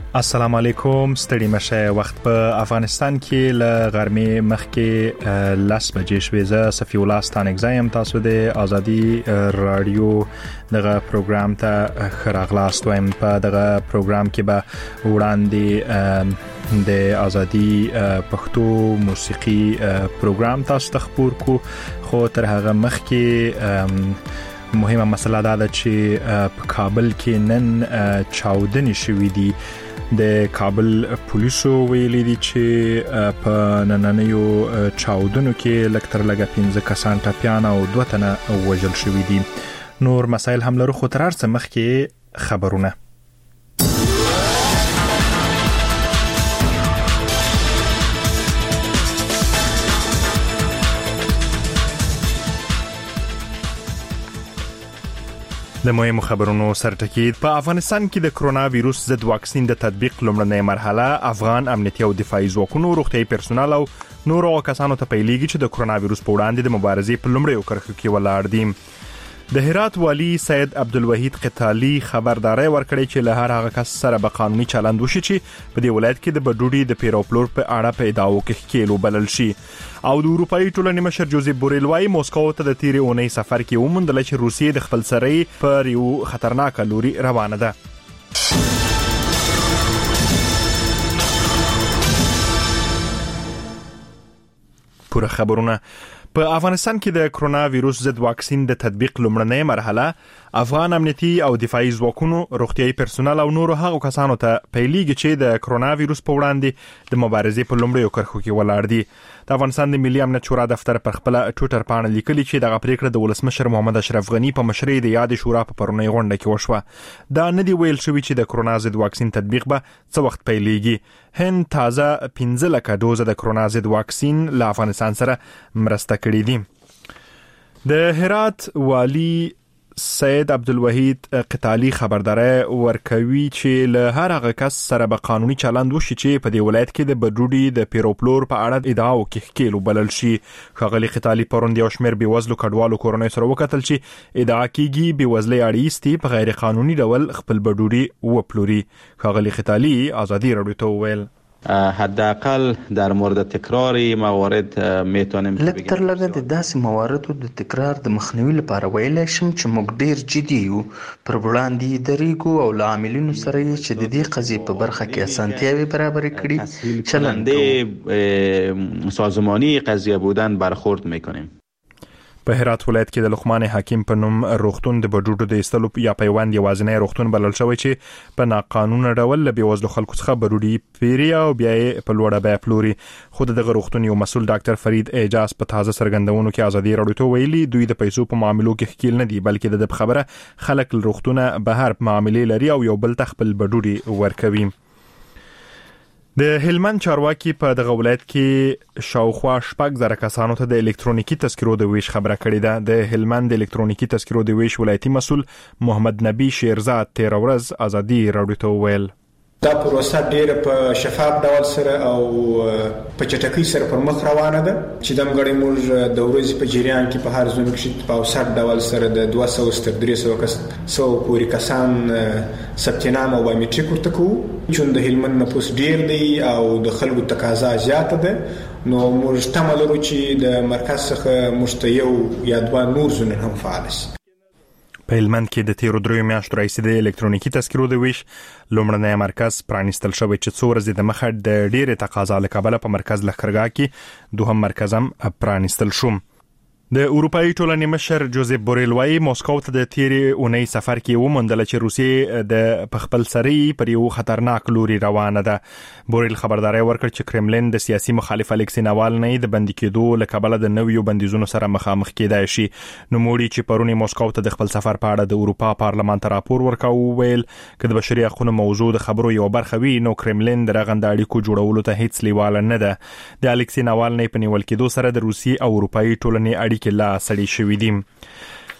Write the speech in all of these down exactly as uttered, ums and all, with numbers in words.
السلام علیکم، ستړي مشه. وخت په افغانستان کې ل غرمې مخکې لاس بجې شوې. زه صفی الله ستانګزایم. تاسو د ازادي رادیو دغه پروګرام ته خراغلاست وایم. په دغه پروګرام کې به وړاندې د ازادي پښتو موسیقي پروګرام تاسو ته خبر کو. خو تر هغه مخکې مهمه مسله دا ده چې په کابل کې نن چاودنې شوې دي. د کابل پولیسو ویلي دي چې په نننیو چاودنو کې لکتر لګه پنځه کسان ټپیان او دوه تنه وژل شوي دي. نور مسایل هم لرو، خو تر هر څه مخکې خبرونه. د مهمو خبرونو سرټکی. په افغانستان کې د کرونا وایروس ضد واکسین د تطبیق لومړنۍ مرحله افغان امنیتي او دفاعي ځواکونو، روغتیايي پرسونل او نورو کسانو ته پیلېږي چې د کرونا وایروس په وړاندې د مبارزې په لومړیو کرښو کې ولاړ دي. د هرات والی سید عبدالوحید قتالی خبرداري ورکړې چې له هر هغه کس سره به قانوني چلند وشي چې په دې ولایت کې د بډوډي د پیرو پلور په اړه په ادعاو کې ښکیلو بلل شي. او د اروپאי ټولنې مشر جوزیف بوریل وايي موسکو ته د تیرې اونۍ سفر کې وموندل چې روسیې د خپل سرۍ پر یو خطرناک لوري روانه ده. پوره خبرونه. په افغانستان کې د کرونا وایروس ضد واکسین د تطبیق لومړنۍ مرحله افغان امنیتي او دفاعي ځواکونو، روغتیايي پرسونل او نورو هغو کسانو ته پیلېږي چې د کرونا وایروس په وړاندې د مبارزې په لومړیو کرښو کې ولاړ دي. د افغانستان د ملي امنیت شورا دفتر پر خپل ټویټر باندې لیکلي چې دغه پریکړه د ولسمشر محمد اشرف غنی په مشرۍ د یاد شورا په پرونی غونډه کې وشوه. دا نه دی ویل شوی چې د کرونا ضد واکسین تطبیق به څه وخت پیلېږي. هند تازه پنځه لکه دوزه د کرونا ضد واکسین له افغانستان سره مرسته کړې دي. د هرات والی سید عبدالوحید قتالی خبرداري ورکوي چې له هر هغه کس سره به قانوني چلند وشي چې په دې ولایت کې د بډوډي د پیرو پلور په اړه ادعاو کې ښکیلو بلل شي. ښاغلي قتالی پرون د یو شمېر بېوزلو کډوالو کورنۍ سره وکتل چې ادعا کیږي بېوزلۍ اړیستي په غیر قانوني ډول خپل بډوډي وپلوري. ښاغلي قتالی ازادي رادیو ته وویل حداقل در مورد تکرار موارد میتونیم لکتر لږه د داسې مواردو د تکرار د مخنیوي لپاره ویلای شم چې موږ ډیر جدي یو پر وړاندې درېږو او له عاملینو سره چې د دې قضیې په برخه کې اسانتیاوې برابر کړي چلند سازمانی قضیه بودن برخورد میکنیم. په هرات ولایت کې د لقمان حکیم په نوم روغتون د بډوډو د ایستلو یا پیوند یوازینی روغتون بلل شوی چې په ناقانونه ډول له بېوزلو خلکو څخه بډوډي پیري او بیا یې په لوړه بیه پلوري. خو دغه روغتون یو مسؤل ډاکټر فرید اعجاز په تازه څرګندونو کې ازادي رادیو ته ویلي دوی د پیسو په معاملو کې ښکیل نه دي، بلکې د خبره خلک روغتونه بهر معاملې لري او یو بل تخپل بډوډي ورکوي. د هلمند چارواکي په دغه ولایت کې شاوخوا شپږ زره کسانو ته د الکترونیکي تذکرو د ویش خبره کړې ده. د هلمند د الکترونیکي تذکرو د ویش ولایتي مسؤل محمد نبی شیرزاد تیر ورځ ازادي رادیو ته ویل دا پروسه ډیره په شفاف ډول سره او په چټکۍ سره پر مخ روانه ده چې د مګړې موږ د ورځې په جریان کې په هر ځون کې په اوسط ډول سره د دوه سوه تر درې سوه کس سو پورې کسان ثبت نام او بایومټریک ورته کوو. چون د هلمند نفوس ډیر دی او د خلکو تقاضا زیاته ده، نو موږ تمه لرو چې د مرکز څخه موږ ته یو یا دوه نور ځونه هم فعال شي. په هلمند کې د تیرو دریو میاشتو راهیسې د الکترونیکي تذکرو د ویش لومړنی مرکز پرانیستل شوی چې څو ورځې د مخه د ډېرې تقاضا له کبله په مرکز لښکرګاه کې دوهم مرکز هم پرانیستل شو. د اروپאי ټولنې مشر جوزیف بوریل وايي موسکو ته د تیرې اونۍ سفر کې وموندل چې روسیې د خپل سرۍ پر یو خطرناک لوري روانه ده. بوریل خبرداري ورکړ چې کرملین د سیاسي مخالف الکسی ناوالنی د بندي کېدو له کبله د نویو بندیزونو سره مخامخ کېدای شي. نوموړي چې پرونی موسکو ته د خپل سفر په اړه د اروپا پارلمان ته راپور ورکاو ویل چې د بشري حقوقو موضوع د خبرو یو برخه وي نو کرملین د رغند اړیکو جوړولو ته هیڅ لیواله نه ده. د الکسی ناوالنی په نیول کېدو سره د روسي او اروپאי ټولنې اړیکې لا سړې شوې دي.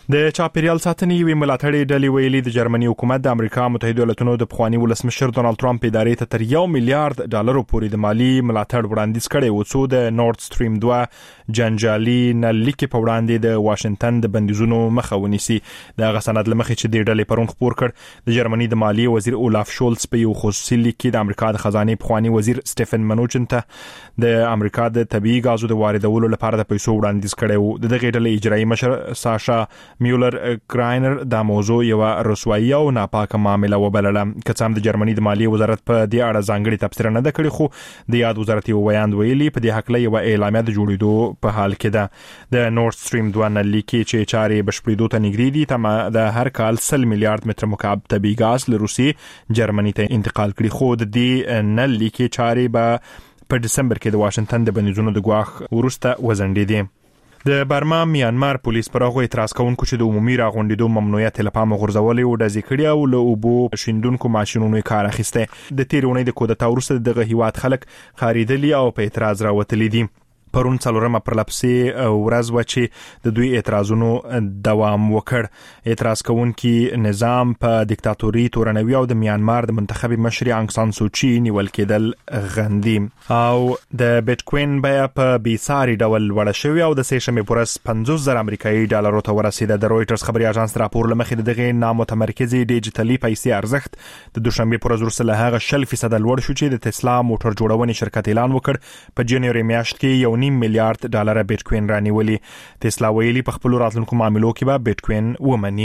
د چاپیریال ساتنې یوې ملاتړې ډلې ویلي د جرمني حکومت د امریکا متحده ایالاتونو د پخواني ولسمشر ډونالد ټرمپ ادارې ته تر یو میلیارډ ډالرو پورې د مالی ملاتړ وړاندیز کړی و څو د نورد سټریم دوه جنجالي نللیکې په وړاندې د واشنگټن د بندیزونو مخه ونیسي. د غسناد لمخې چې د ډلې پرون خبر کړ د جرمني د مالی وزیر اولاف شولز په یو خصوصي لیک کې د امریکا د خزانه پخواني وزیر سټيفن منوچن ته د امریکا د طبيعي غازو د واردولو لپاره د پیسو وړاندیز کړی و. د دغه ډلې اجرایي مشر ساشا میولر کراینر د موضوع یو رسوایی او ناپاکه معاملې وبلله. کڅام د جرمني د مالی وزارت په دې اړه ځانګړي تفسیر نه کړی خو د یاد وزارت یو بیان ویلي په دې حق له یو اعلامیه د جوړېدو په حال کې ده. د نورد سټریم دوه نللیکې چې چاري بشپړېدو ته نږدې دي تم د هر کال سل میلیارډ متر مکعب طبيعي غاز له روسي جرمني ته انتقال کړي خو د دې نللیکې چاري به په دسمبر کې د واشنگټن د بندیزونو د ګواښ ورسته وزنډېدې. د برما میانمار پولیس پر هغه اعتراض کوونکو چې د عمومي راغونډېدو ممنوعیت له پامه غورځولې او د ذکریا او له اوبو شیندونکو ماشينونو کار اخیسته. د تیرونې د کودتا وروسته دغه هیواد خلک خاریدلی او په اعتراض راوتلي دي. پرون څلورمه پر لپسې ورځ و چې د دوی اعتراضونو دوام وکړ. اعتراض کوونکي نظام په دیکتاتوري تورنوي او د میانمار د منتخب مشر انګ سان سوچي نیول کېدل غندي. او د بیتکوین بیا په بیساري ډول وړه شوی او د سېشمې پورس پنځوس زره امریکایي ډالرو ته ورسیده. د رويټرز خبري اژانس راپور لمخې دغه نامتمرکزي ډیجیټلي پیسې ارزښت د دوشنبه پورز وروسته له هغه شل فیصد لوړ شو چې د تسلا موټر جوړونې شرکت اعلان وکړ په جنوري میاشت کې یو نیم میلیارډ ډالر بیتکوین رانیولي. تسلا ویلي په خپل راتلونکو معاملو کې به بیتکوین ومني.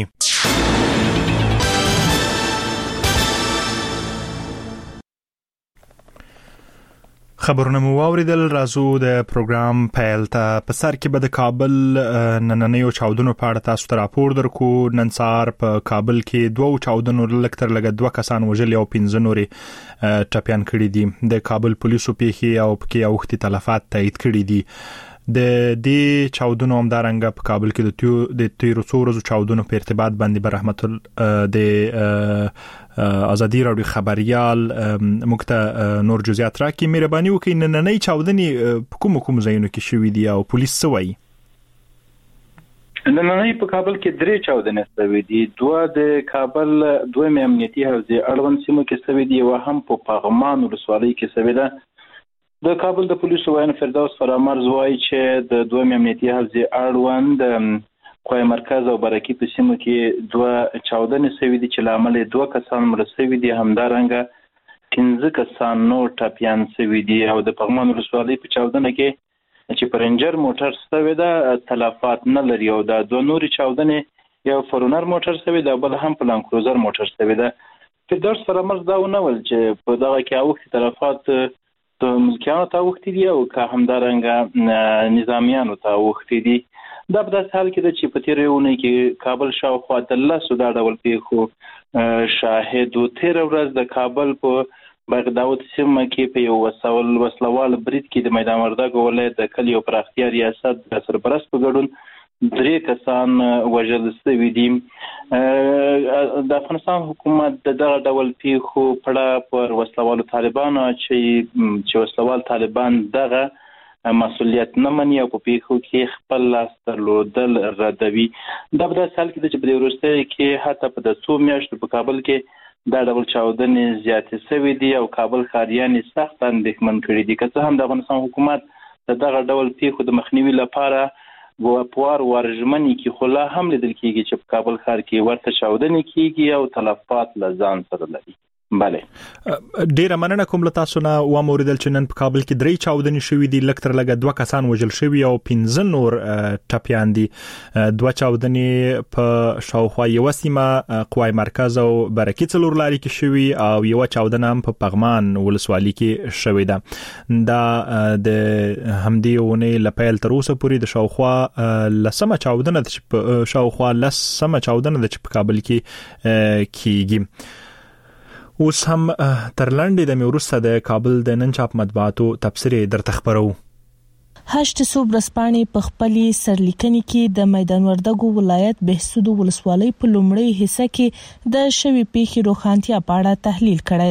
خبرونه مو واوریدل. راځو د پروګرام پیل ته. په سر کې به د کابل نننیو چاودنو په اړه تاسو ته راپور درکو. نن سهار په کابل کې دوه چاودنو لکتر لګ دوه کسان وژل او پنځه نوري ټپيان کړي دي. د کابل پولیسو پیښې او پکې اوختي تلفات تایید کړي دي. د دې چاودنو همدارنګه په کابل کې د تیو د تیرو څو ورځو چاودنو په ارتباط باندې بر رحمت د ازادي راډیو خبريال مکته نور جزئیات راکې مهرباني وکړئ. نننۍ چاودنې کوم کوم ځایونو کې شوې دي او پولیس څه وایي؟ نننۍ په کابل کې درې چاودنې شوې دي. دوه د کابل دوه امنیتي حوزې اړوند سیمو کې شوې دي او هم په پغمان ولسوالۍ کې شوې ده. د کابل د پولیسو وایي فردوس فرامرز وایي چې د دوه امنیتي حوزې اړوند قوای مرکز او برکی په سیمو کې دوه چاودنې شوې دي چې لامل دوه کسان مړ شوي دي. همدارنګه پنځه کسان نور ټپيان شوي دي او د پغمان ولسوالۍ په چاودنه کې چې پرنجر موټر شوی ده تلفات نه لري او د دوه نوري چاودنې یو فورونر موټر شوی ده بل هم پلان کروزر موټر شوی ده. فردوس فرامرز دا ونول چې په دغه کې اوختي تلفات د ملکیانو ته اوختي دي او که همدارنګه نظامیانو ته اوختي دي. دا په داسې حال کې ده چې په تېرونه کې کابل شاوخوا د لسو دا ډول پیښو شاهد و. تېره ورځ د کابل په بغداد سیمه کې په یو وسول وسلوال برید کې د میدان وردګ ولایت د کلیو پراختیا ریاست د سرپرست په ګډون درې کسان وژل شوي دي. د افغانستان حکومت د دغه ډول پیښو پړه پر وسلوالو طالبانو چې چې وسلوال طالبان دغه مسؤلیت نه مني او په پیښو کې خپل لاس درلودل ردوي. دا په داسې حال کې چې په دې وروستیو کې حتی په د څو میاشتو په کابل کې دا ډول چاودنې زیاتې شوي دي او کابل ښاریان یې سخت اندېښمن کړي دي. که څه هم د افغانستان حکومت د دغه ډول پیښو د مخنیوي لپاره پوار ورژمنې کې خو لا هم لیدل کېږي چې په کابل ښار کې ورته چاودنې کېږي او تلفات له ځان سره لري. بله ډیره مننه کوم له تاسو نه. و موریدل چې نن په کابل کې درې چاودنې شوې دي لکتر لګ دوه کسان وژل شوي او پنځه نور ټپيان دي. دوه چاودنې په شاوخوا یو سیمه قوای مرکز او برکی څلور لاري کې شوي او یو چاودنه هم په پغمان ولسوالۍ کې شوې ده. دا د همدې ونې لپیل تر اوسه پورې د شاوخوا لسمه چاودنه د شاوخوا لسمه چاودنه د کابل کې کیږي. اوس هم تر لاندې د میورسته د کابل د نن چاپ مطبوعاتو تفسیر درته خبرو. هشت صوب رسپانی په خپلې سرلیکنې کې د میدان وردګو ولایت بهسود ولسوالۍ په لومړی حصہ کې د شوی پیښې روښانتیا په اړه تحلیل کړی دی.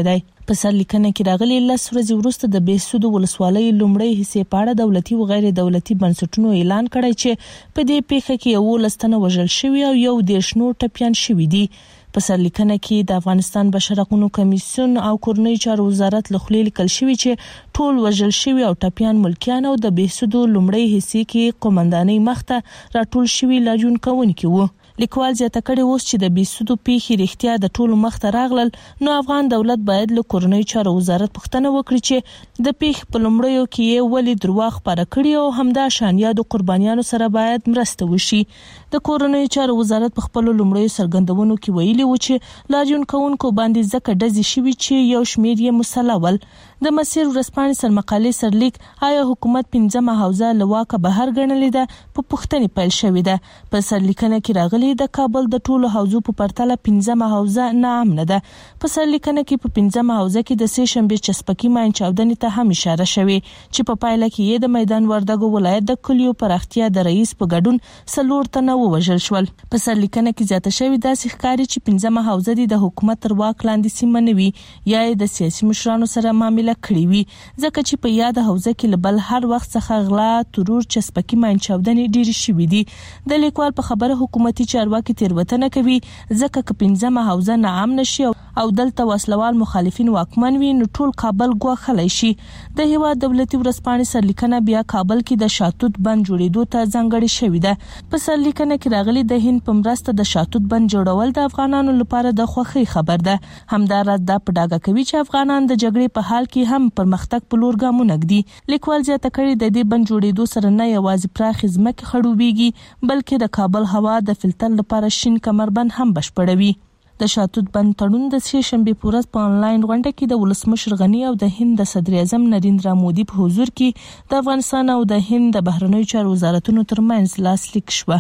په سرلیکنه کې راغلي لس ورځې وروسته د بهسود ولسوالۍ لومړی حصے په اړه دولتي او غیر دولتي بنسټونو اعلان کړی چې په دې پیښه کې یو لستنه وژل شوی او یو دیرش نور ټپیان شوي دي. په سرلیکنه کې د افغانستان بشر حقوقو کمیسیون او کورنۍ چارو وزارت له خپل لیکل شوی چې ټول وژل شوی او ټپیان ملکیان او د بهسود لومړی حصے کې قومندانۍ مخته راټول شوی لاجون کوونکي وو. لیکوال زیاته کړي اوس چې د بهسود پیښې رښتیا د ټولو مخته راغلل نو افغان دولت باید له کورنۍ چارو وزارت پوښتنه وکړي چې د پیښې په لومړیو کې ولې درواغ خپاره کړي او همدا شان یا د قربانیانو سره باید مرسته وشي. د کورنۍ چارو وزارت په خپل لومړیو سرګندونو کې ویلي و چې لاجون کوونکو باندې ځکه ډزې شوي چې یو شمیر یې مسلول. د مسیر ورځپاڼې سرمقالې سرلیک آیا حکومت پنځمه حوزه له واکه بهر ګڼلې ده په پوښتنې پیل شوې ده. په سرلیکنه کې راغلي د کابل د ټولو حوزو په پرتله پنځمه حوزه ناامنه ده. په سرلیکنه کې په پنځمه حوزه کې د سې شنبې چسپکي ماین چاودنې ته هم اشاره شوې چې په پایله کې یې د میدان وردګو ولایت د کلیو پراختیا د رئیس په ګډون څلور تنه ووژل شول. په سرلیکنه کې زیاته شوې داسې ښکاري چې پنځمه حوزه د حکومت تر واک لاندې سیمه نه وي یا د سیاسي مشرانو سره معامله کړې وي ځکه چې په یاد حوزه کې لبل هر وخت څخه غلا ترور چسپکي ماین چاودنې ډېر شوې دي. د لیکوال په خبره حکومتي چارواکي تیروتنه کوي ځکه چې پنځمه حوزه ناامنه شي او دلته وسلوال مخالفین واکمن وي نو ټول کابل ګواښلی شي. د هیواد دولتي ورځپاڼې سرلیکنه بیا کابل کې د شاتوت بند جوړېدو ته ځانګړې شوې ده. په سرلیکنه کې راغلي د هند په مرسته د شاتوت بند جوړول د افغانانو لپاره د خوښۍ خبر ده. همداراز دا په ډاګه کوي چې افغانان د جګړې په حال کې هم پرمختګ په لور ګامونه ږدي. لیکوال زیاته کړي د دې بند جوړېدو سره نه یوازې پراخې ځمکې خړوبېږي بلکې د کابل هوا د فلټر لپاره شین کمربند هم بشپړوي. د شاتوت بند تړون د سې شنبې په ورځ په انلاین غونډه کې د ولسمشر غنی او د هند د صدر اعظم نریندرا مودي په حضور کې د افغانستان او د هند د بهرنیو چارو وزارتونو ترمنځ لاسلیک شوه.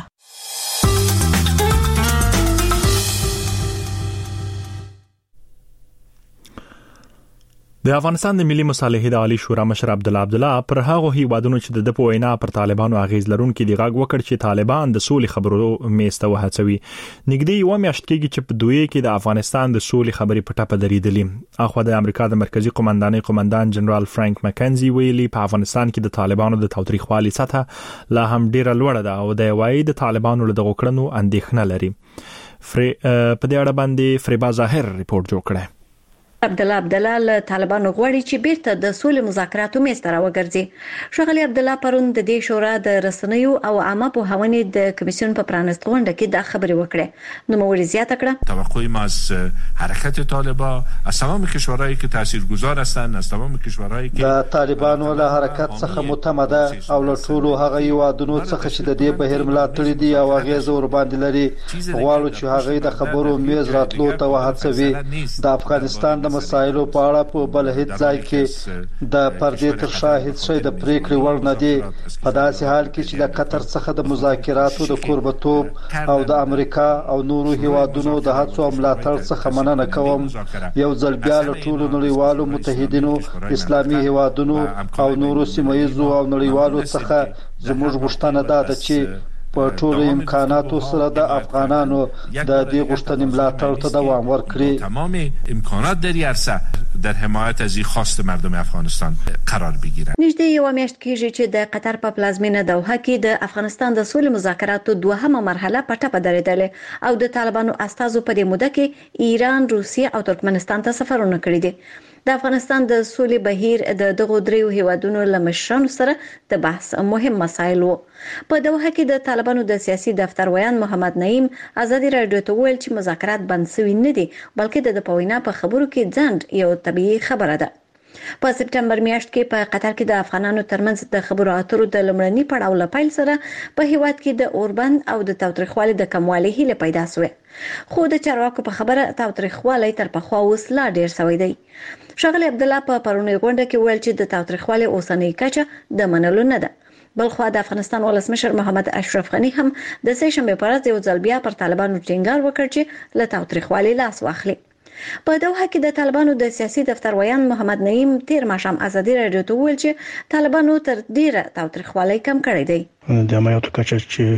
د افغانستان د ملي مصالحې د عالی شورا مشر عبد الله عبدالله پر هغه هیوادونو چې د په وینا پر طالبانو اغیز لرونکي دی غږ وکړ چې طالبان د سولې خبرو میسته وهڅوي. نږدې یو میاشت کېږي چې په دوی کې د افغانستان د سولې خبرې په ټاپه درېدلې. اخو د امریکا د مرکزی قومندانۍ قومندان جنرال فرانک مکنزي ویلي په افغانستان کې د طالبانو د تاوتریخوالي سطح لا هم ډیره لوړه ده او د وایي د طالبانو له دغو کړنو اندېښنه لري. فری په دې اړه باندې فریبا ظاهر ریپورت جوړ کړی. عبد الله عبدالله له طالبانو غواړي چې بیرته د سولې مذاکراتو میز ته راوګرځي. ښاغلي عبدالله پرون د دې شورا د رسنیو او عامه پوهاونې د کمیسیون په پرانست غونډه کې دا خبرې وکړه. نو موري زیاته کړه توقع ما از حرکت طالبان از تمام کشورهایی که تاثیرگذار هستند از تمام کشورهایی که د طالبانو له حرکت څخه متمده او له ټولو هغه یوادونو څخه چې د دې بهیر ملاتړي دي او هغه زور باندې لري غواړو چې هغه د خبرو میز راتلو ته وهڅوي. د افغانستان د مسایلو په اړه په بل هیڅ ځای کې د پردې تر شا هیڅ شی د پریکړې وړ نه دی. په داسې حال کې چې د قطر څخه د مذاکراتو د کوربتوب او د امریکا او نورو هیوادونو د هڅو ملاتړ څخه مننه کوم. یو ځل بیا له ټولو نړیوالو متحدینو اسلامي هیوادونو او نورو سیمه‌ییزو او نړیوالو څخه زموږ غوښتنه ده چې په ټولو امکاناتو سره د افغانانو د دې غوښتنې ملاتړ ته دوام ورکړي. تمام امکانات در عرصه در حمایت از این خواست مردم افغانستان قرار بگیرند. نږدې یو میاشت کېږي چې د قطر په پلازمینه دوحه کې د افغانستان د سولې مذاکراتو دوهمه مرحله په ټاپه درېدلې او د طالبانو استازو په دې موده کې ایران، روسیه او ترکمنستان ته سفرونه کړي دي. د افغانستان د سولې بهیر د دغو دریو هیوادونو له مشرانو سره د بحث مهم مسایل وو. په دوحه کې د طالبانو د سیاسي دفتر ویان محمد نعیم ازادي راډیو ته ویل چې مذاکرات بند شوي نه دي بلکې د پوینا په خبرو کې ځند یو طبيعي خبره ده. په سپټمبر میاشت کې په قطر کې د افغانانو ترمنځ د خبرو اترو د لمړني پړاو لپاره سره په هیواد کې د اوربند او د تاوتریخوالي د کموالي هیله پیدا شوه. خو د چارواکو په خبره تاوتریخوالي تر پخوا اوس لا ډیر شوی دی. ښاغلي عبدالله په پرونی غونډه کې ویل چې د تاوتریخوالي اوسنۍ کچه د منلو نه ده. بلخو د افغانستان ولسمشر محمد اشرف غنی هم د سې شنبې په ورځ یو ځل بیا پر طالبانو ټینګار وکړ چې له تاوتریخوالي لاس واخلي. په دوحه کې د طالبانو د سیاسي دفتر ویان محمد نعیم تیر ماښام ازادي راډیو ته ویل چې طالبانو تر ډیره تاوتریخوالي کم کړی دی. د عملیاتو کچه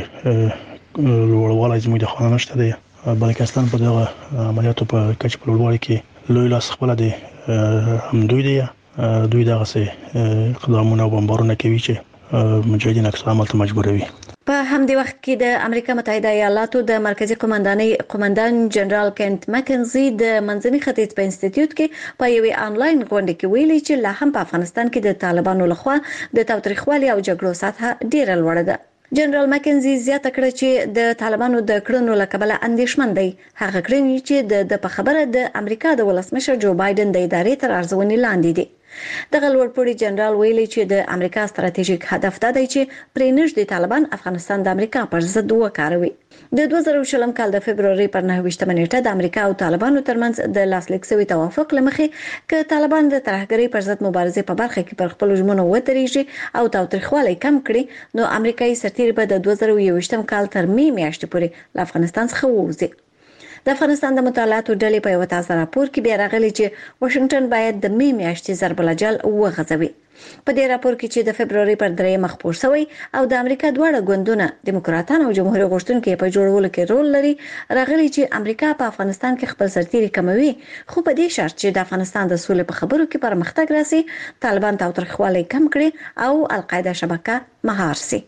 چې لوړوالی زموږ د خوا نشته دی. بلکې اصلا په دغه عملیاتو په کچه په لوړوالي کې لوی لاس خپل دی هم دوی دی دوی دغه سه اقدامونه او بمبارونه کوي چې مجاهدین اقصا عمل ته مجبوروي. په همدې وخت کې د امریکا متحده ایالاتو د مرکزی قومندانۍ قومندان جنرال کینت مکنزي د منځني ختیځ په انسټیټیوټ کې په یوې آنلاین غونډه کې ویلي چې لا هم په افغانستان کې د طالبانو لخوا د تاوتریخوالي او جګړو سطح ډیره لوړه ده. جنرال مکنزي زیاته کړه چې د طالبانو د کړنو لکبله اندیشمن دی. هغه کړنې چې د په خبره د امریکا د ولسمشر جو بایدن د ادارې تر ارزونې لاندې دي. دغه لوړپوړي جنرال ویلي چې د امریکا ستراتیژیک هدف دا دی چې پرېنږدې طالبان افغانستان د امریکا پر ضد وکاروي. د دوه زره شلم کال د فبرवरी پر نهه ویشتمه نیټه د امریکا او طالبانو ترمنځ د لاسلیک شوی توافق لمخې ک طالبان د ترهګرۍ پر ضد مبارزې په برخه کې پر خپل ژمنو ودرېږي او تاوتریخوالی کم کړي نو امریکایي سرتیري به د دوه زره یوویشتم کال تر می میاشتې پورې له افغانستان څخه ووځي. د افغانستان د مطالعاتو ډلې په یو تازه راپور کې بیا راغلي چې واشنگټن باید د می میاشتې ضرب الجل وغځوي. په دې راپور کې چې د فبرवरी پر درېمه خپور شوی او د امریکا دواړه ګوندونه دیموکراتان او جمهوریت غوښتونکي په جوړولو کې رول لري، راغلي چې امریکا په افغانستان کې خپل سرتیري کموي، خو په دې شرط چې د افغانستان د سولې په خبرو کې پرمختګ راسي، طالبان تاوتریخوالی کم کړي او القاعده شبکه مهار سي.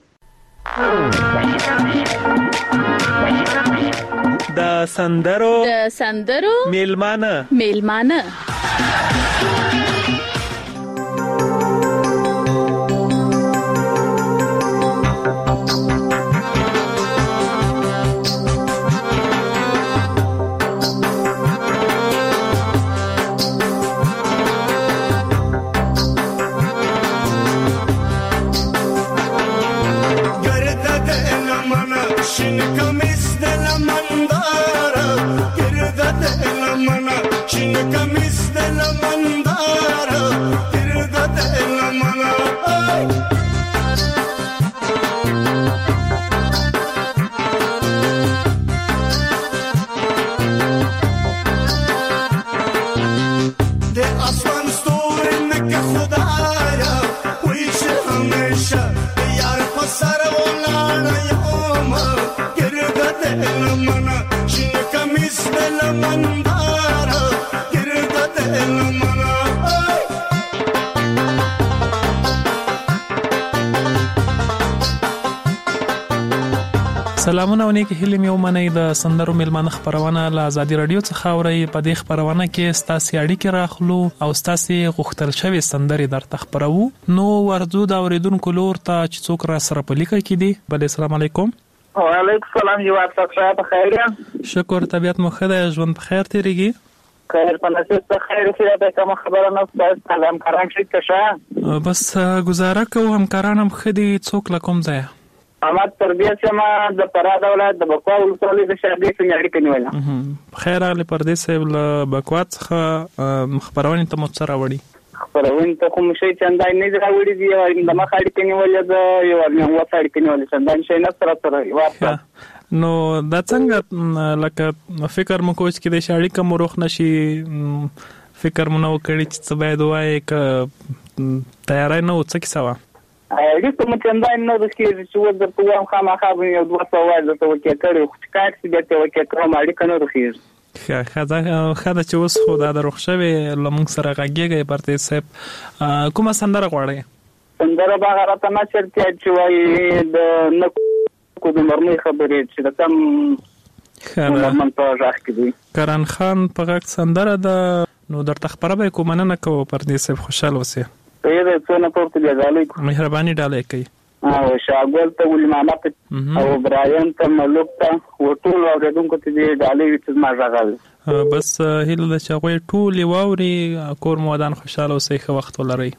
د سندرو د سندرو میلمانه میلمانه سلامونه او نیک هیله مې ومنئ. د سندرو میلمانه خبرونه له ازادي رادیو څخه اورئ. په دې خبرونه کې ستاسو اړیکې راخلو او ستاسو غوښتل شوی سندرې درته خبرو. نو ورځو دا اوریدونکو لور ته چې څوک را سره په لیکه کې دي. بل السلام علیکم. وعلیکم السلام. جواب تاسو په خیر یاست؟ شکر، طبیعت مو ښه ده، ژوند په خیر تیریږي؟ خیر په نصیب ته خیر سره به کوم خبره نه ستاسو سلام کرام شي ته. بس گزاره کوم همکاران هم خدي څوک لکم ځای احمد پردیس ما د پراد اولاد د بکوا ولسوالۍ د شهادي څنګه اړیکه نیوله. خیر اغلی پردیس له بکوا څخه خبرونه ته مو سره وړي. خبرونه ته کوم شي چندای نه راوړي دي او د مخ اړیکه نیولې د یو نو وڅ اړیکه نیولې چندای شي نه سره سره واپس. نو دا څنګه لکه فکر مو کوچ کې د شاړی کوم روخ نشي فکر مو نو کړی چې څه باید وای ک تیارای نه وڅ کی سوا اې ته مې چندای نه د کې چې و د په وام خامخا به یو دوه سوال د تو کې کړو چې کار چې د تو کې کوم اړیکه نه رخیږي. خدا خدا چې اوس خو دا د رخصوي لمون سره غږیږي پرته سپ کومه سندره غواړي؟ سندره باغ راته ما چرته چې وای د نکو د مرمي خبرې چې د تم خاله من په ځخ کې دي کرن خان په غږ سندره د نو درته خبره به کوم نه کو پرته سپ خوشاله وسه. په دې څونه پورته دی مهرباني ډالۍ کوي او شاګل ته ولې ماما او برایان ته ملوک ته ورټول اوریدونکو ته دې ډالۍ چې ما راغل. بس هیله د چاغوي ټول واوري کور مودان خوشاله اوسئ، ښه وخت ولرئ.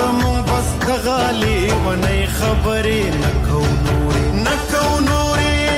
خبرې نکو نوري نکو نوري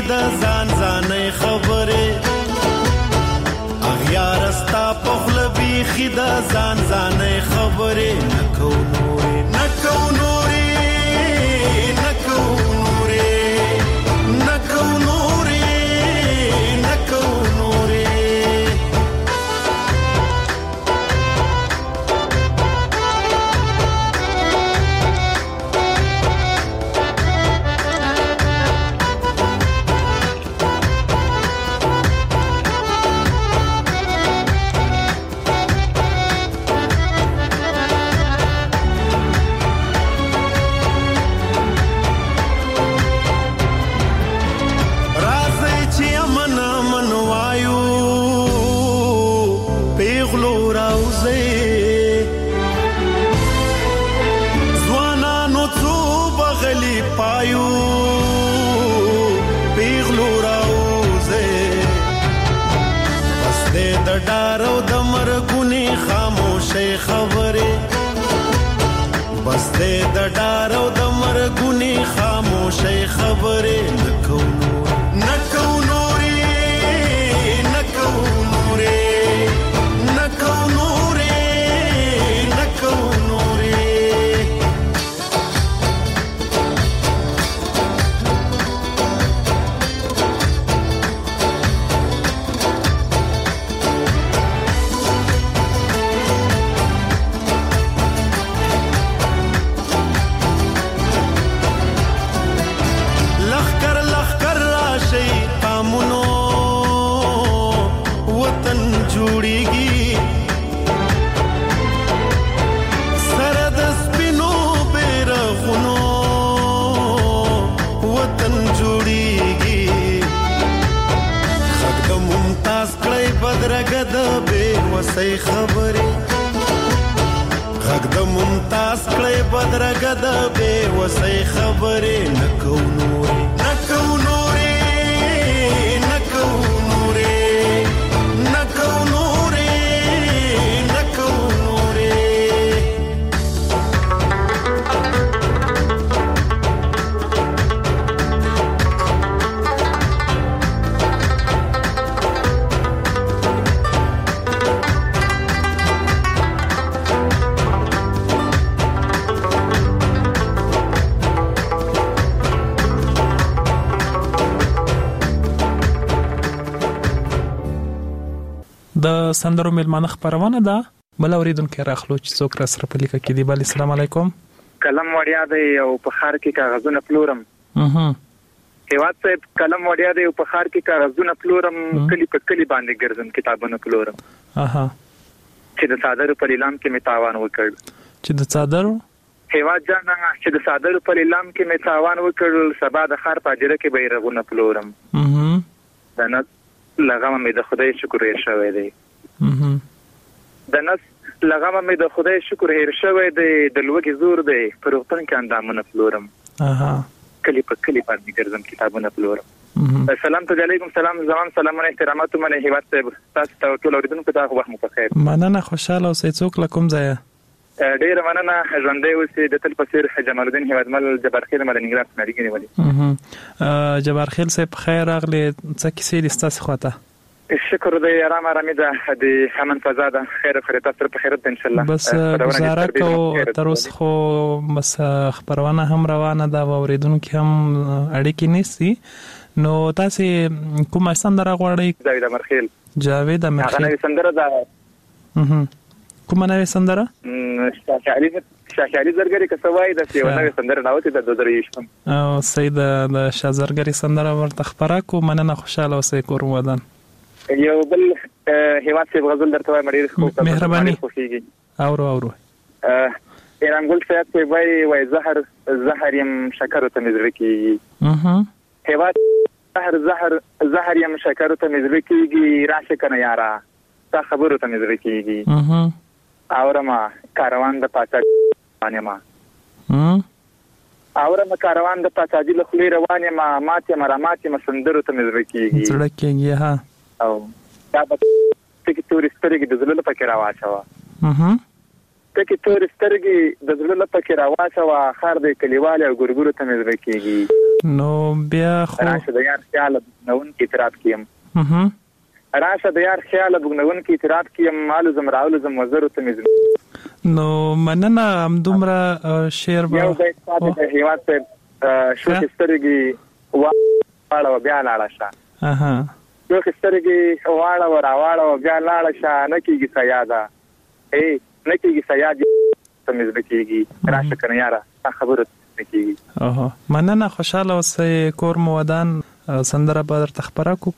خدا ځان ځانې خبره اغیار استا پخل بی خدا ځان ځانې خبره نکو نورې نکو نورې نکو نورې نکو نورې نکو نورې دارو د مرګونی خاموشه خبره بس دې د دارو د مرګونی خاموشه خبره نکو نکو نورې نکو نورې نکو نورې نکو نورې بدرګد به وسې خبره غږ د ممتاز کړي بدرګد به وسې خبره نکو نورې نکو نورې نکو نورې نکو نورې نکو نورې د سندرو ملمانه خبرونه ده بل اوریدونکو راخلو چې څوک را سره په لیکه کې دی. بل السلام علیکم. کلم وړیا دی او په خار کې کاغذونه پلورم. اها هیواد صاحب کلم وړیا دی او په خار کې کاغذونه پلورم کلی په کلی باندې ګرځم کتابونه پلورم. اها چې د صادرو په اعلان کې می تاوان وکړ چې د صادرو هیواد جان چې د صادرو په اعلان کې می تاوان وکړ سبا د خار په اجره کې بیرغونه پلورم. اها دا نه لغمه می د خدای شکر هیر شوی دی. اها د نس لغمه می د خدای شکر هیر شوی دی د لوګي زور دی پروتن کې اندامونه پلورم. اها کلی په کلی باندې ګرځم کتابونه پلورم. سلام علیکم. سلام زمان سلامونه احترامات منه هیواد صاحب تاسو ته ټول اوریدونکو ته وخت مو په خیر. مننه خوشاله اوسئ. څوک لکم ځای ډیر مننه ژوندې اوسئ. د تل پسیر جمال الدین هیوادمل جبارخیل مدنګرات نړیګنی ولي. اها جبارخیل صاحب خیر راغلی. څه کیسې دي تاسو خواته؟ شکر دې آرام آرام ده د امن فضا ده خیر خیر تاسو په خیرت ان شاء الله. بس گزاره کو تر اوسه خو بس خبرونه هم روانه ده او اوریدونکو هم اړیکې نيسي. نو تاسو کومه سندره غواړئ؟ جاوید امرخیل. جاوید امرخیل هغه سندره ده. اها کومه نوې سندره؟ شاعري شاعري زرګری کسوای د یو نوې سندره راوته د دوه درې شپم. او سید د شازرګری سندره ورته خبره کو. مننه خوشاله اوسئ. کور ودان یو بل هیواد سی غزل درته وای مړي خو مهرباني خوشيږي. اورو اورو ایرانګل سیات په وای وای زهر زهر يم شکر ته مزر کیږي. اها هیواد زهر زهر زهر يم شکر ته مزر کیږي راشه کنه یارا تا خبرو ته مزر کیږي. اها اورما کاروان د پاتہ باندې ما ها اورما کاروان د پاتاجي له خلی روانه ما ماته مرامات مسندرو ته مزر کیږي. زړه کېږي. ها او دا په تکي تور سترګې د زړه په کې راواچوا. اها تکي تور سترګې د زړه په کې راواچوا خار د کلیواله او ګورګورو ته مزر کیږي. نو بیا خو راشه د یار خیال بغنون کې اعتراض کیم هم راشه د یار خیال بغنون کې اعتراض کیم مالو زم راول زم وزر ته مزم نو مننه هم دومره شعر به یو د استاد هیواد ته شو کسترګي واړه بیا لاړه شه اها شو کسترګي واړه ورا واړه بیا لاړه شه نه کیږي سیاده اے نه کیږي سیاده ته مزم کیږي راشه کنه یاره خبره کیږي اوه مننه خوشاله اوسې کور مو ودان سندره به درته خبره کو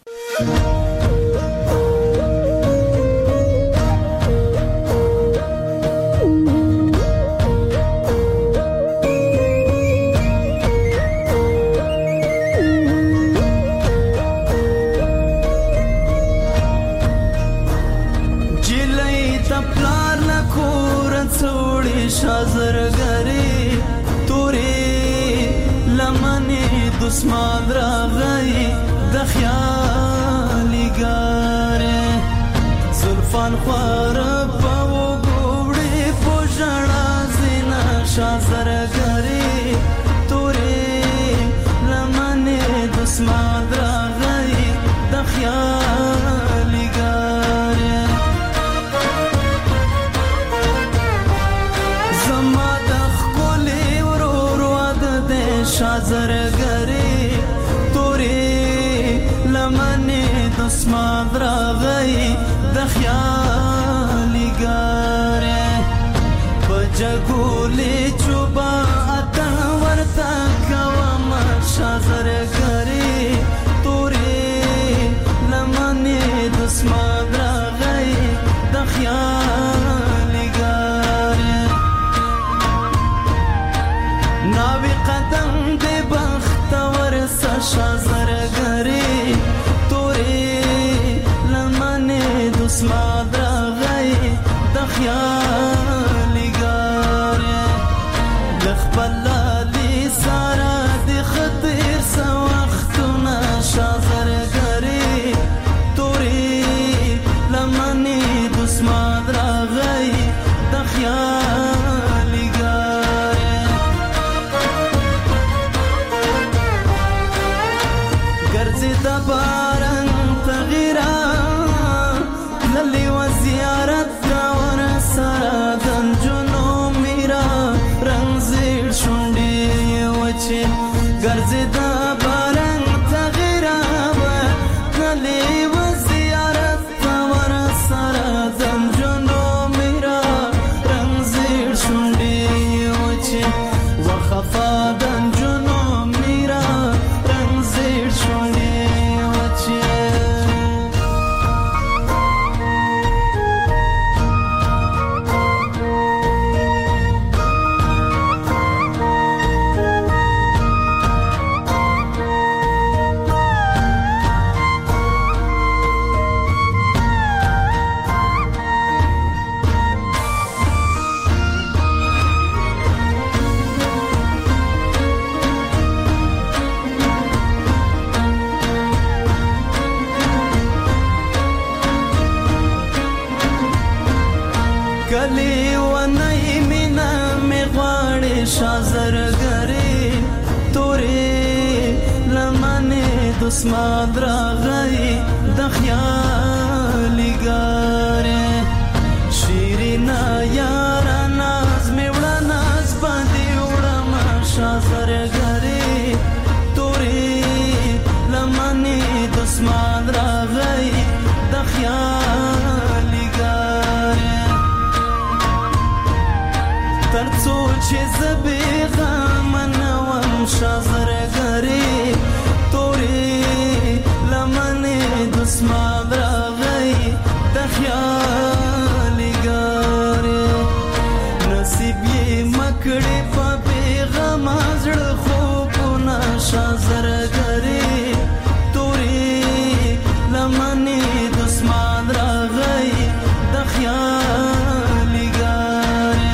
دسمان راغی د خیالی ګاره زلفان خوار په وګوړې پوجړا زینا شازر غری تورې لمنه دسمان راغی د خیالی ګاره زما د خولې ورور واد د شازر اسمان راغی د خیالی ګاره بجګولې چوبا اتن ورتا کوم شازر غری تورې لمنه د اسمان راغی د خیالی ګاره ناوی قدم د بخت ورس شازر غری اسمان راغی د خیالی ګاره د خپل لالی سارا د خطر سو وختونه شازر غری تورې لمنې د اسمان راغی د خیالی ګاره ګرځي د باران تغیرا للی و زیارت داور سرا دنجنو میرا رنگ زیر شنڈی وچی گرزی دا بارنگ تغیراب للی و زیارت داور سرا دنجنو میرا رنگ زیر شنڈی وچی و خفا دنجنو میرا رنگ زیر شنڈی وچی شازر غری تورې لمنه دسمان راغی د خیالی ګاره شیرینا یار ناز می وړه ناز باندې وړه شازر غری تورې لمنه دسمان راغی د خیالی ګاره ترڅو چې زبیغه منوم شازر غری تورې لمنه دسمان راغی د خیالی ګاره نصیب یې مکړې په پیغام زړه خوبونه شازر غری تورې لمنه دسمان راغی د خیالی ګاره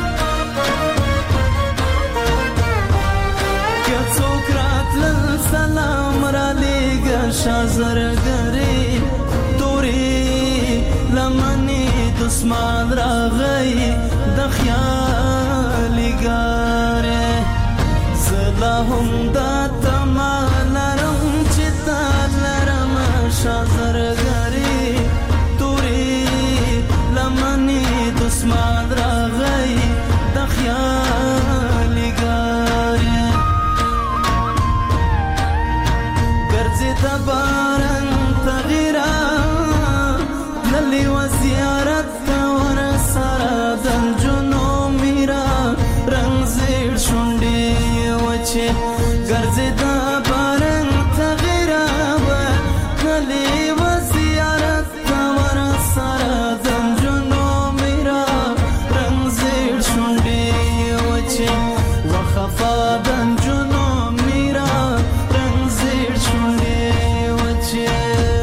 سلام را لیگا شازر غری توری لمنی دسمان راغی د خیالی ګاره زد لا هم دا تما لرم چې تا لرم شازرګری توري لمنې دسمال راغی د خیال ګارې ګرځي د باران تغیرا للی و زیارت ور سره د جنو میرا رنگ زیر شونډې وچه ګرځي د باران تغیرا للی و زیارت ور سره د جنو میرا رنگ زیر شونډې وچه وخفا د جنو میرا رنگ زیر شونډې وچه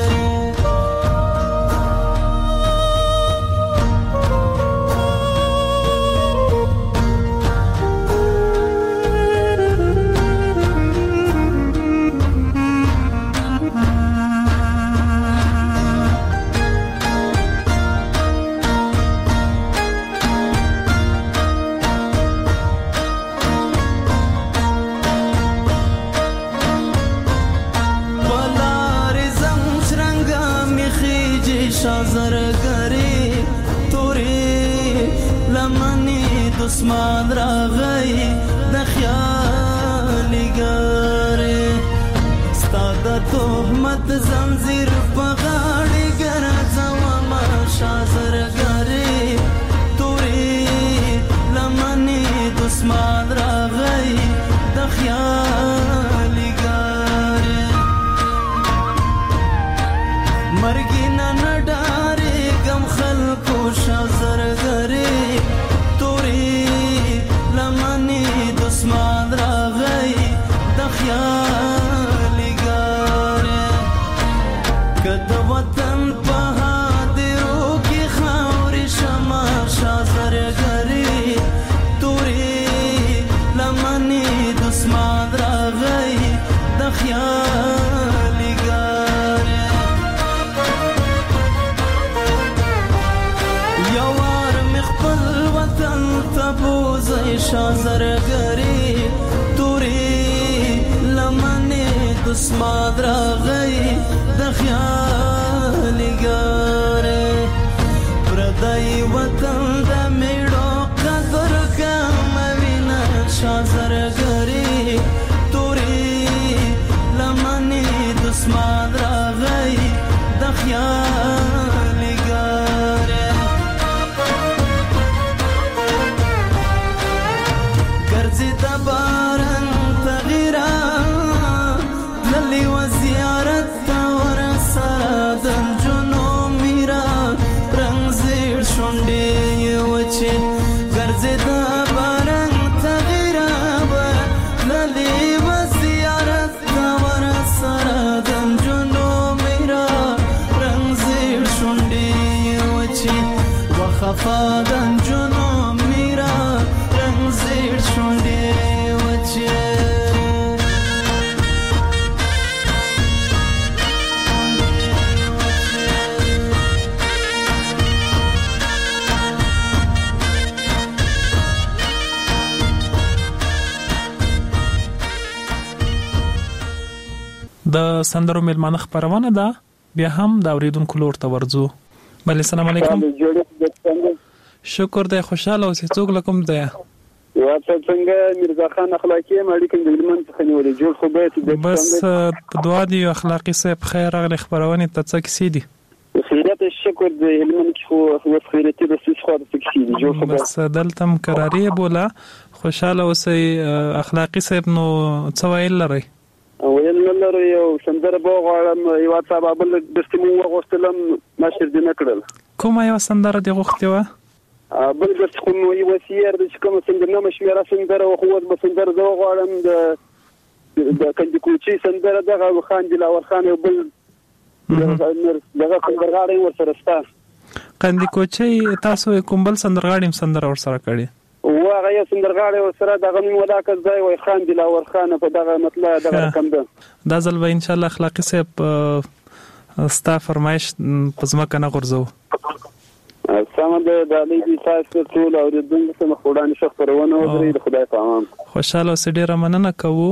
شازرګری توري لمنې دسمال راغی د خیال ګارې ستاد تهمت زنجیر په غاړې ګرځوم شازرګری توري لمنې دسمال راغی د خیال ګارې مرګ خلکو شازرګری توري لمنې دسمال راغی د خیال ګارې کده وطن په هدیرو کې خاورې شمه شازرګری توري لمنې دسمال راغی د خیال ګارې تبوزي شازرګری توري لمنې دسمال راغی د خیال ګارې پردای وطن د میړو قدر کم وینا شازرګری توري لمنې دسمال راغی د خیال ګارې باران تغیرا للی و زیارت ور سره د جنو میرا رنگ زیر شونډې وچه ګرځي د باران تغیرا للی و زیارت ور سره د جنو میرا رنگ زیر شونډې وچه وخفا د جنو میرا رنگ زیر شونډې د سندرو میلمانه خبرونه ده بیا هم د اوریدونکو لور ته ورځو. بله السلام علیکم. شکر دی خوشاله اوسې. څوک لکم دی؟ یو څنګه میرزا خان اخلاقی مالک د هلمند څخه نیولې جوړ خو به بس په دعا دی اخلاقی صاحب خیر راغلی خبرونه ته څه کیسې دي؟ خیرات شکر د هلمند کې خو هو خیرتي د سیس خو د کیسې دي جوړ خو بس دلته مقرری بوله خوشاله اوسې. اخلاقی صاحب نو څه ویل لري؟ ویل لري یو سندره به غواړم یو څه بابل د استمو غوښتلم نشر دي نکړل. کومه یو سندره دی غوښتې و؟ بل د کوم یو وسیر د کوم سندره نو مشوره سندره خو د سندره زو غواړم د د کندي کوچی سندره دغه خان دلاور خان یو بل دغه سندرغاړي ورسره ستا کندي کوچی تاسو کوم بل سندرغاړي سندره ورسره کړی و هغه یو سندرغاړي ورسره دغه ملاقات ځای وای خان دلاور خان په دغه مطلب دغه کم ده دا ځل به ان شاء الله اخلاقی صاحب ستا فرمایش پزما کنه غرزو. سم ده د علی دی تاسو ټول او د دنګ سم خورانه شخص پرونه ودرې د خدای په امان خوشاله اوسې ډیره مننه کوو.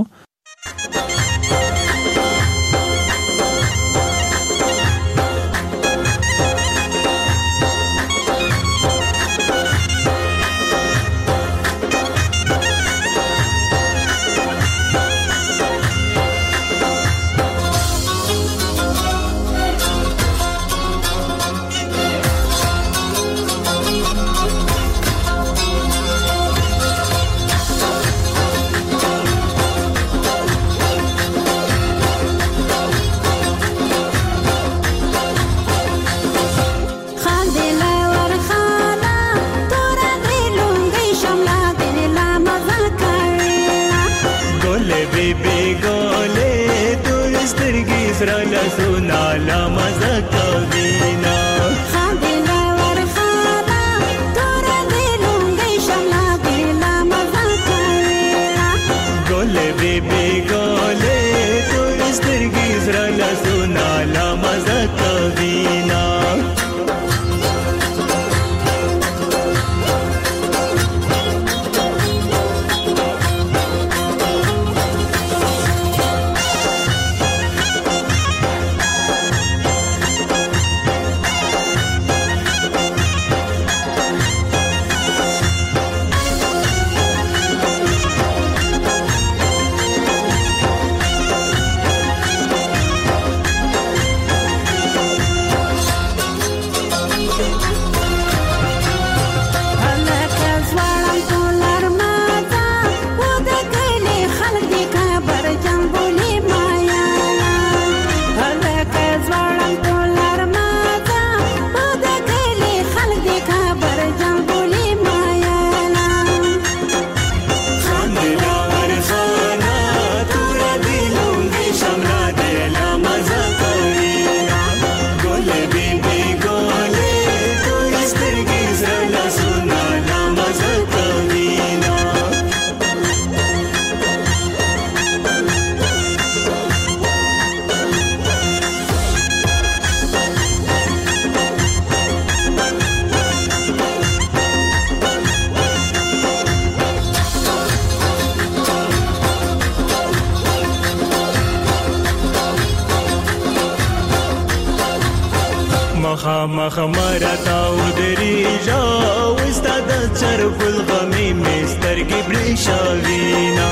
مخ مرتاو دریجا وستاد چرف الغمی مسترگی بریشاوینا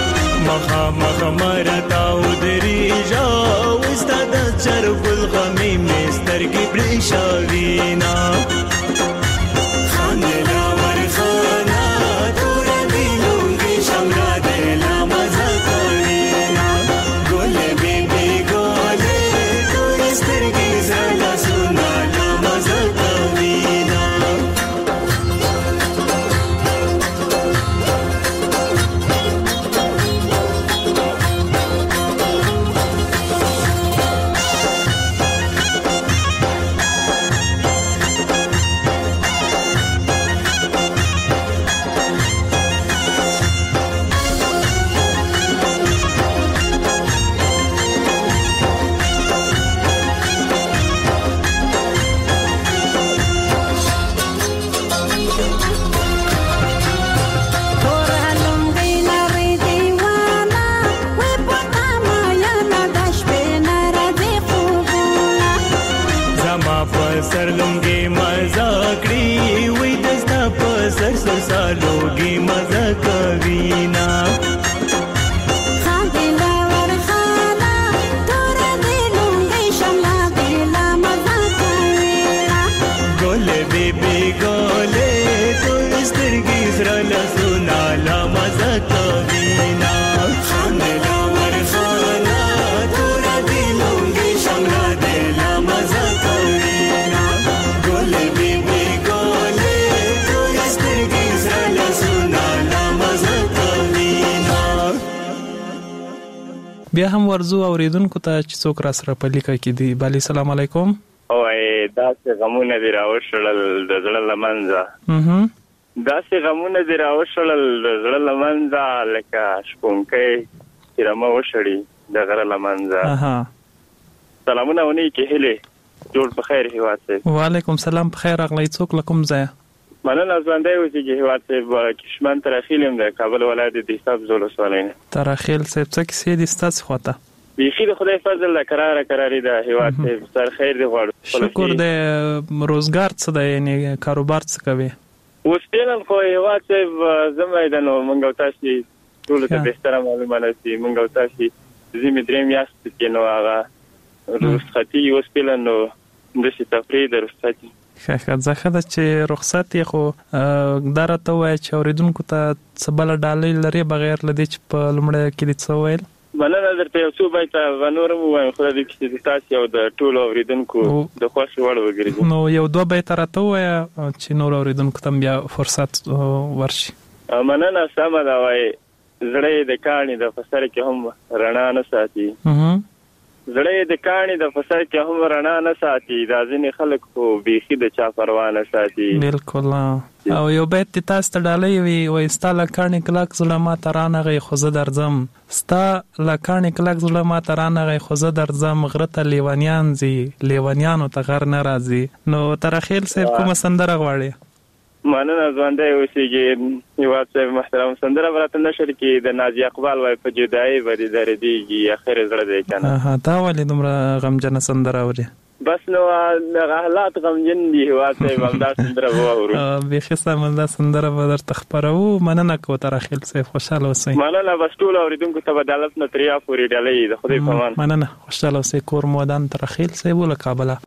مخ مخ مرتاو دریجا وستاد چرف الغمی مسترگی بریشاوینا خاندلا ورخانا دور دیلونگی شمرا دلا مزاکاوینا گل بی بی گوله دور استرگی زلا سونا سر لونګي مزه کړی وې دستا په سر سر سالوګي مزه کوي نا خاندلا ورخانا تور دې لونګي شملا دلا مزه کوي ګول بي بي ګولې تور سترګي سره لسنا لا مزه کوي نا خاندلا ورخانا تور دې لونګي شملا دلا مزه کوي بیا هم ورزو اوریدونکو ته چې څوک را سره په لیکه کې دی. بلی سلام علیکم. او ای داسې غمونه دی راوشړل د زړه لمنځه داسې غمونه دی راوشړل د زړه لمنځه لکه شپونکۍ چې رمه وشړي د غره لمنځه. سلامونه ونی کې هلې جوړ په خیر هیواد صاحب. وعلیکم سلام، په خیر راغلی. څوک له کوم ځای؟ مننه ژوندی اوسېږي هیواد صاحب. کشمن ترخیل یم د کابل ولایت د حساب زول ولسوالۍ نه. ترخیل صاحب څه کیسې دي ستاسو خواته؟ بیخي د خدای فضل د قراره قراري د هیواد صاحب سر خیر دی غواړو. شکر د روزګار څه دی، یعنی کاروبار څه کوي؟ اوس فعلا خو هیواد صاحب زموږ د نو منګو تاسو ټول ته بهتره معلومه نشي. منګو تاسو زمي درې میاشتې کې نو هغه رخصتي اوس فعلا نو د څه تفرید رخصتي ښه ځکه دا چې رخصت یې خو درته وای چې اوریدونکو ته څه بل ډالۍ لري بغیر لدی چې په لمړه کې دې څه ویل. مننه درته یو څو بیت ونورم وایم خو د دې تاسو او د ټول اوریدونکو د خوښ وړ وګرځي. نو یو دوه بیت راته وای چې نور اوریدونکو ته بیا فرصت ورشي. مننه سم دا وای زړې د کاڼي د فسر کې هم رڼا نه ساتي. زړې د کاڼي د فسر کې هم رڼا نه ساتي. دا ځینې خلک خو بیخي د چا پروا نه ساتي. بالکل. او یو بیت تاسو ته ډالۍ وي وای ستا لکانې کلک زړه ما ترانغه خو زه درځم. ستا لکانې کلک زړه ما ترانغه خو زه درځم. غره ته لیوانیان زی لیوانیانو ته غر نه راځي. نو ترخیل صاحب کومه سندره غواړي؟ مننه ژوندی اوسېږي هیواد صاحب محترم. سندره براته نشر کې د نازي اقبال وای په جدایي باندې دردېږي اخر زړه دی کنه. ها دا ولې دومره غمجن سندره اوري؟ بس نو حالات غمجن دي هیواد صاحب هم دا سندره واورو. بیخي سم دا سندره به درته خپرو. مننه کو ترخیل صاحب، خوشاله اوسئ. مننه بس ټول اوریدونکو ته بدالت نه تریا پورې ډالۍ د خدای په امان. مننه، خوشاله اوسئ. کور مودان ترخیل صاحب له کابل.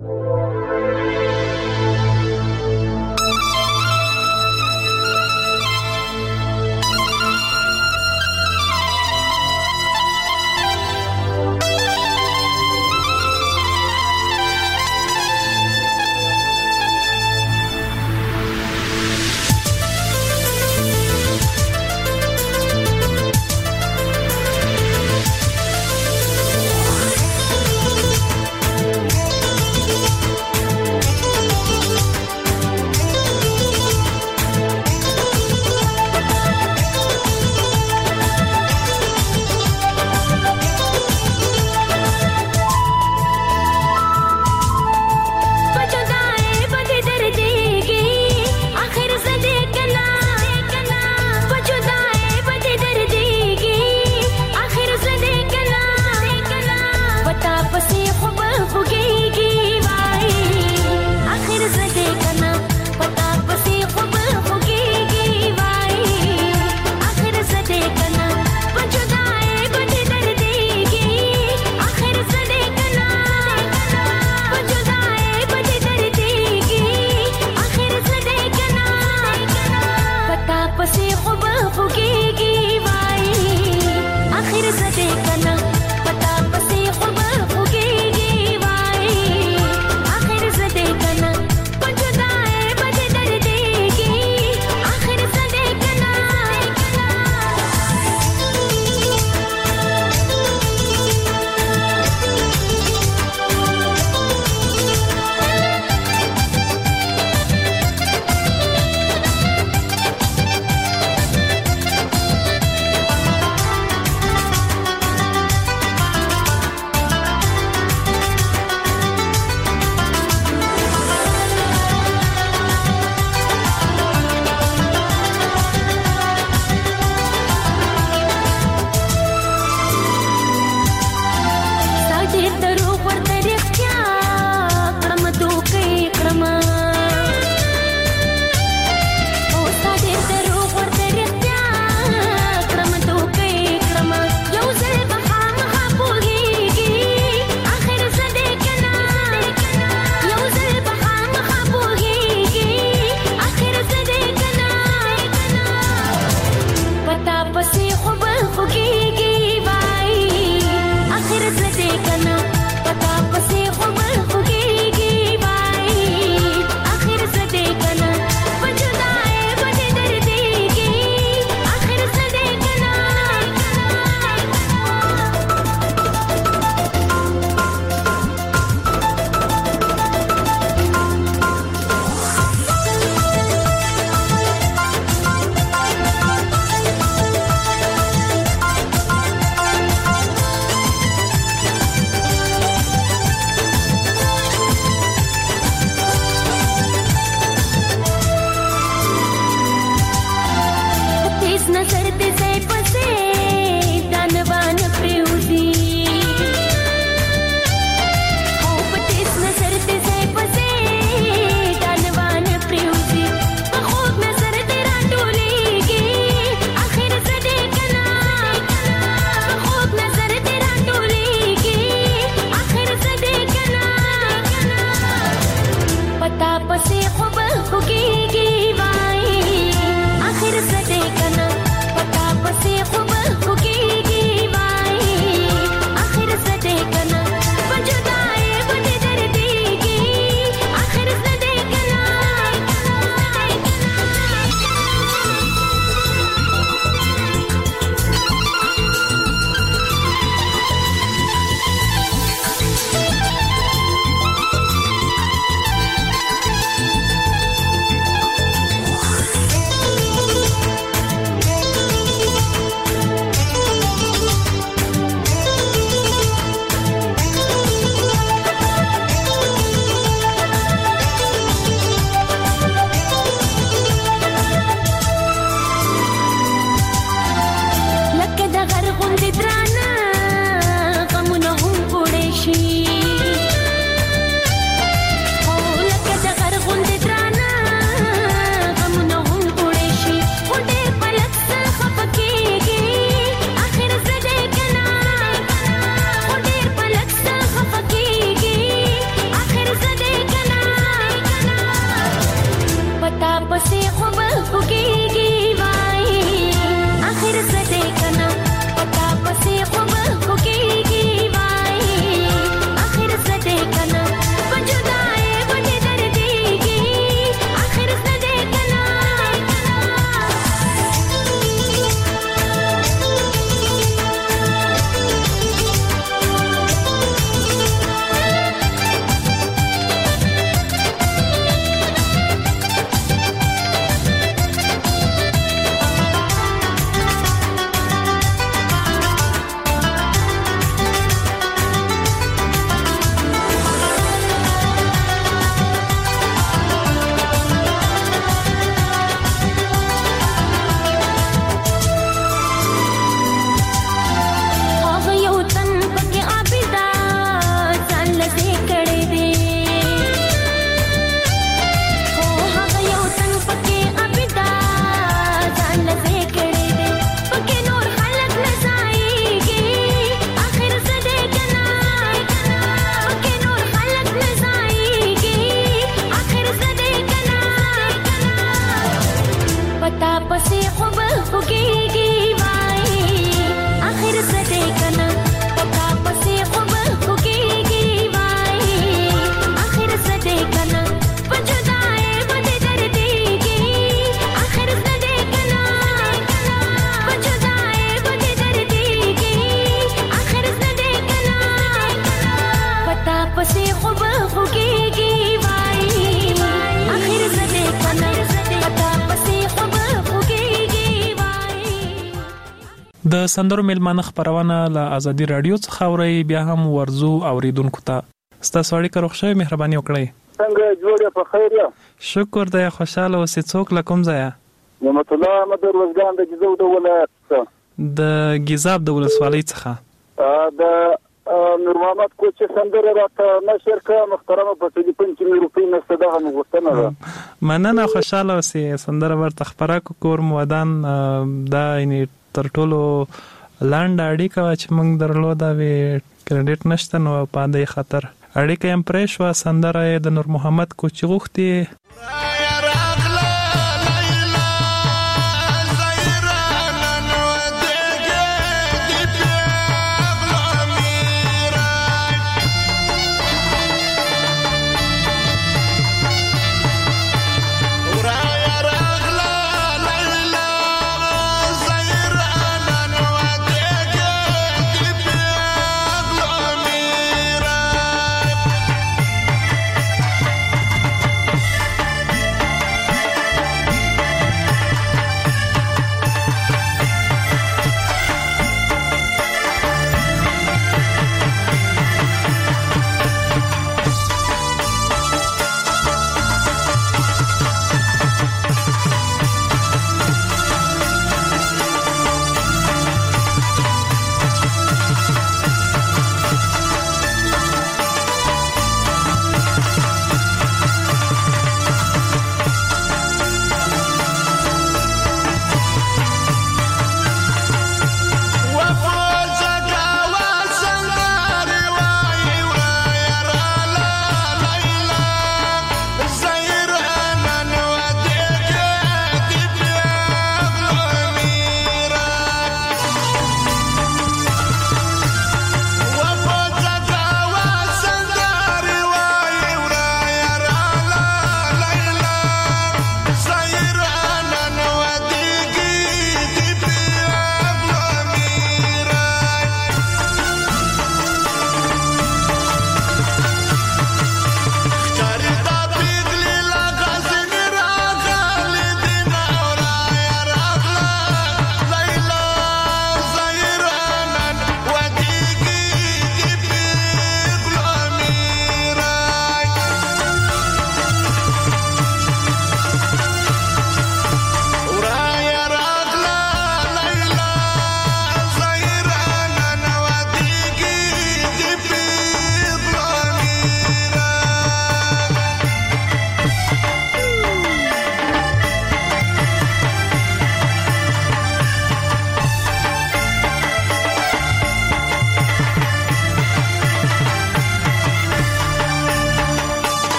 د سندرو میلمانه خبرونه له ازادي رادیو څخه اوري، بیا هم ورزو اوریدونکو ته ستاسو اړیکه روغ شوی، مهرباني وکړئ. څنګه جوړه په خیر یا؟ شکر دی، خوشاله اوسې. څوک له کوم ځایه؟ نعمت الله احمد روزګان د جزو د ولایت د ګیزاب د ولسوالۍ څخه. د نور محمد کوچ سندره راته نشر کړه محترمه په ټلیفون کې مې روپۍ نشته، دغه مې غوښتنه ده. مننه، خوشاله اوسې. سندره ورته خپره کور مودان دا یعنې تر ټولو لاندې اړیکه وه چې موږ درلوده وې، کریډټ نشته نو په دې خاطر اړیکه یې پرې شوه. سندره یې د نور محمد کوچي غوښتې.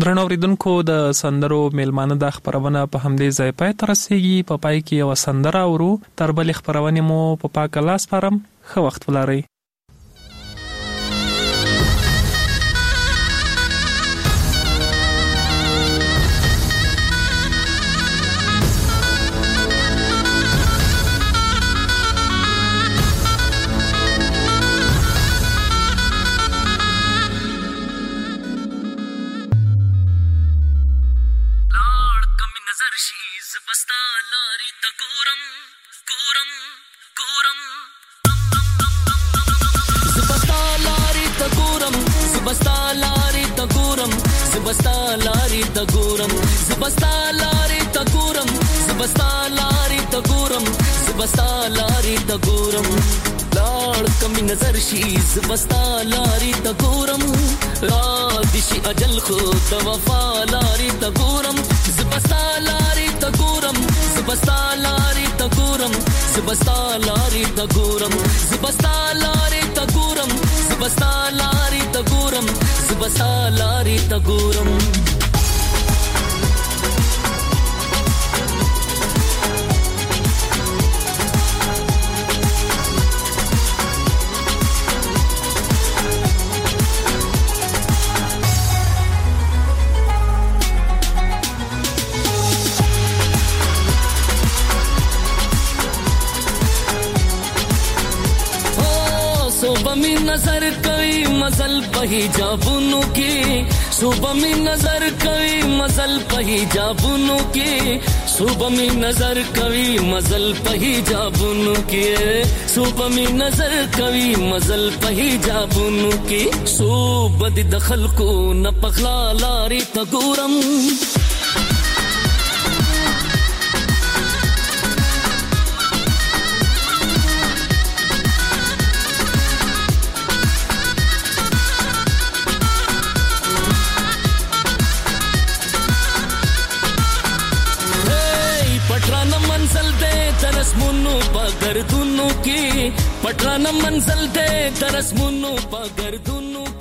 درنو اوریدونکو د سندرو میلمانه د خبرونه په همدې ځای پای تر رسیدي. په پای کې یو سندره اورو، تر بل خبرونه مو په پاک لاس پرم. ښه وخت ولرئ. زبستا لاری تا ګورم را دشي اجل خو د وفا لاری تا ګورم زبستا لاری تا ګورم زبستا لاری تا ګورم زبستا لاری تا ګورم زبستا لاری تا ګورم زبستا لاری تا ګورم زبستا لاری تا ګورم صوبمی نظر کوي مزل په حجابونو کې صوبمی نظر کوي مزل په حجابونو کې صوبمی نظر کوي مزل په حجابونو کې صوبمی نظر کوي مزل په حجابونو کې صوبد د خلکو نه پخلا لاري ته ګورم तरसमुनु पगरदुनु की पटराना मंजिल दे तरसमुनु पगरदुनु